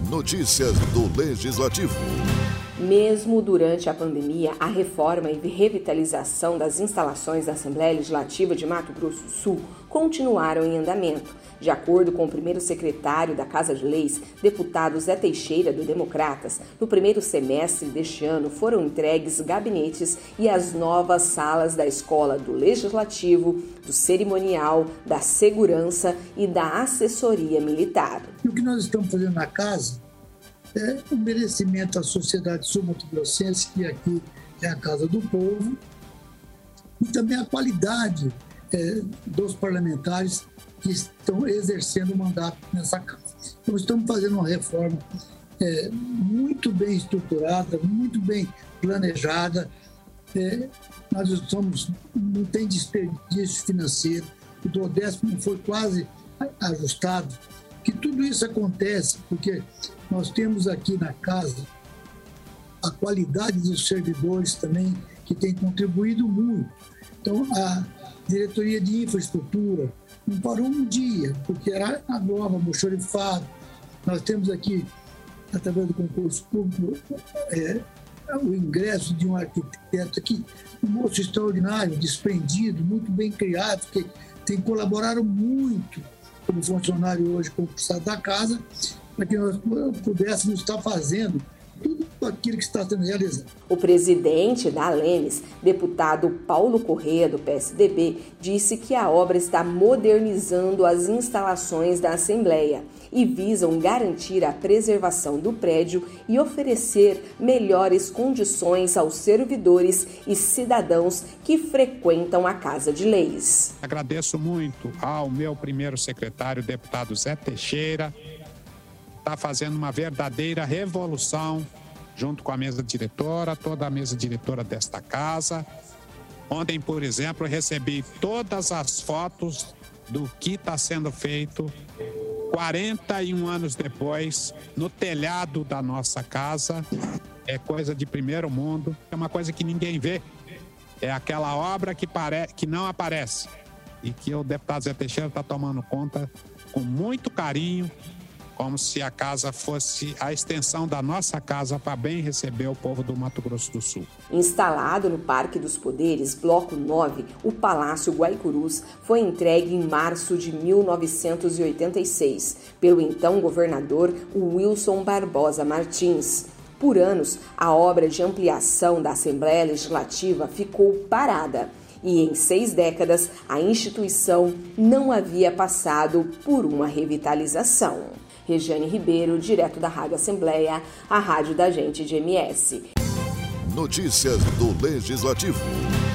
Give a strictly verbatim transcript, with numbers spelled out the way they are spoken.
Notícias do Legislativo. Mesmo durante a pandemia, a reforma e revitalização das instalações da Assembleia Legislativa de Mato Grosso do Sul continuaram em andamento. De acordo com o primeiro secretário da Casa de Leis, deputado Zé Teixeira, do Democratas, no primeiro semestre deste ano foram entregues gabinetes e as novas salas da Escola do Legislativo, do Cerimonial, da Segurança e da Assessoria Militar. O que nós estamos fazendo na Casa é um merecimento à sociedade sul-mato-grossense, que aqui é a Casa do Povo, e também a qualidade é, dos parlamentares que estão exercendo o mandato nessa Casa. Então, estamos fazendo uma reforma é, muito bem estruturada, muito bem planejada. É, nós estamos, não tem desperdício financeiro, o duodécimo foi quase ajustado. Que tudo isso acontece porque nós temos aqui na Casa a qualidade dos servidores também, que tem contribuído muito. Então, a diretoria de infraestrutura não parou um dia, porque era a nova almoxarifado. Nós temos aqui, através do concurso público, é, o ingresso de um arquiteto aqui, um moço extraordinário, desprendido, muito bem criado, que tem colaborado muito como funcionário hoje concursado da Casa, para que nós pudéssemos estar fazendo tudo aquilo que está sendo realizado. O presidente da Alemes, deputado Paulo Corrêa, do P S D B, disse que a obra está modernizando as instalações da Assembleia e visam garantir a preservação do prédio e oferecer melhores condições aos servidores e cidadãos que frequentam a Casa de Leis. Agradeço muito ao meu primeiro secretário, deputado Zé Teixeira, está fazendo uma verdadeira revolução junto com a mesa diretora, toda a mesa diretora desta casa. Ontem, por exemplo, eu recebi todas as fotos do que está sendo feito quarenta e um anos depois no telhado da nossa casa. É coisa de primeiro mundo, é uma coisa que ninguém vê. É aquela obra que, pare... que não aparece e que o deputado Zé Teixeira está tomando conta com muito carinho, como se a casa fosse a extensão da nossa casa para bem receber o povo do Mato Grosso do Sul. Instalado no Parque dos Poderes, Bloco nove, o Palácio Guaicurus foi entregue em março de mil novecentos e oitenta e seis pelo então governador Wilson Barbosa Martins. Por anos, a obra de ampliação da Assembleia Legislativa ficou parada e em seis décadas a instituição não havia passado por uma revitalização. Regiane Ribeiro, direto da Rádio Assembleia, a rádio da gente de M S. Notícias do Legislativo.